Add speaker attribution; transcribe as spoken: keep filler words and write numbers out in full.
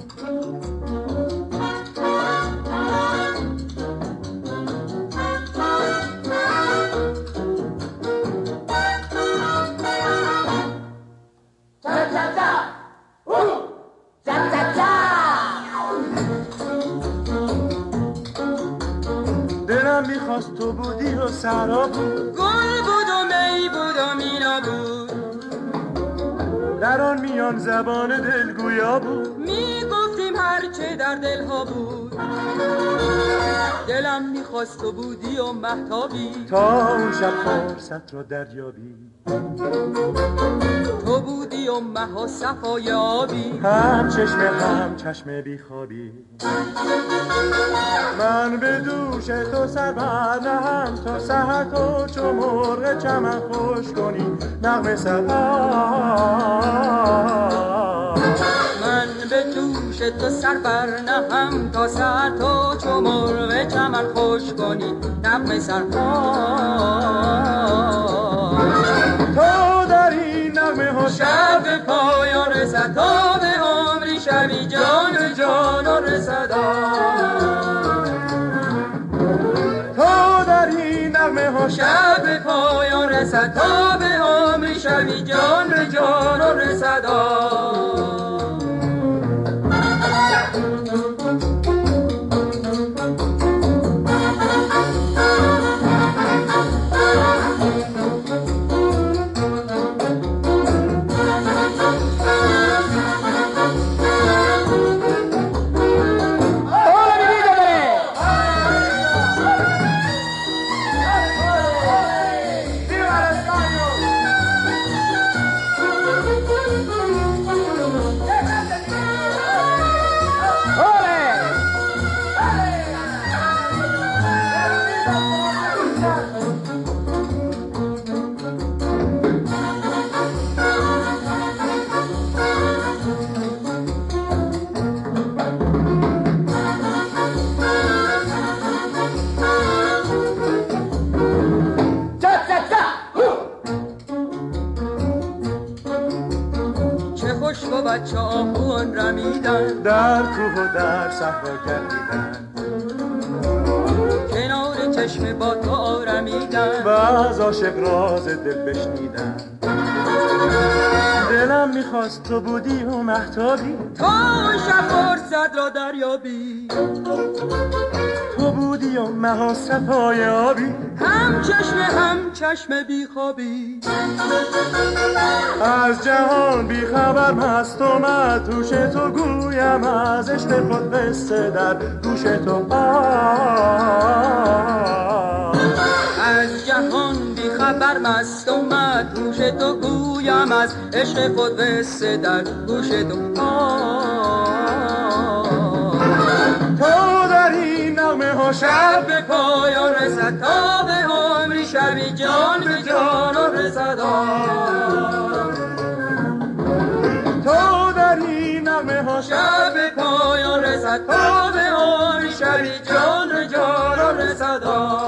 Speaker 1: دلم میخواست تو بودی و سرا بود،
Speaker 2: گل بود و می بود و مینا بود،
Speaker 1: در آن میان زبان دلگویا بود،
Speaker 2: میگفتیم هرچه در دلها بود. دلم میخواست تو بودی و مهتابی،
Speaker 1: تا اون شب فرصت را دریابی.
Speaker 2: تو بودی و مه و صفای آبی،
Speaker 1: هم چشم هم چشم بیخوابی. من به دوش تو سر برنهم تا سحر تو چو مرغ چمن خوش کنی نغمه سحر.
Speaker 2: من به دوش تو سر برنهم تا سحر تو چو مرغ چمن خوش کنی نغمه سحر.
Speaker 1: تو در این نغمه ها
Speaker 2: شب به پایان رسد، تا به عمری شبی جان به جانان رسد.
Speaker 1: تو در این نغمه ها
Speaker 2: شب به پایان رسد، تا به عمری شبی جان به جانان رسد. بچه آهوان رمیدن،
Speaker 1: در کوه و در صحرا گردیدن،
Speaker 2: کنار چشم با تو آرمیدن،
Speaker 1: و از عاشق راز دل بشنیدن. دلم میخواست تو بودی و مهتابی،
Speaker 2: تا اون شب فرصت را دریابی.
Speaker 1: تو بودی و مه و صفای آبی،
Speaker 2: هم چشم هم چشم بیخوابی.
Speaker 1: از جهان بیخبر مست و مدهوش تو گویم از عشق خود قصه در گوش تو.
Speaker 2: از جهان بیخبر مست و مدهوش تو گویم از عشق خود قصه در گوش تو.
Speaker 1: تو در این نغمه ها
Speaker 2: شب به پایان رسد، تا به عمری شبی جان به جانان رسد.
Speaker 1: تو در این نغمه ها
Speaker 2: شب به پایان رسد، تا به عمری شبی جان به جانان رسد.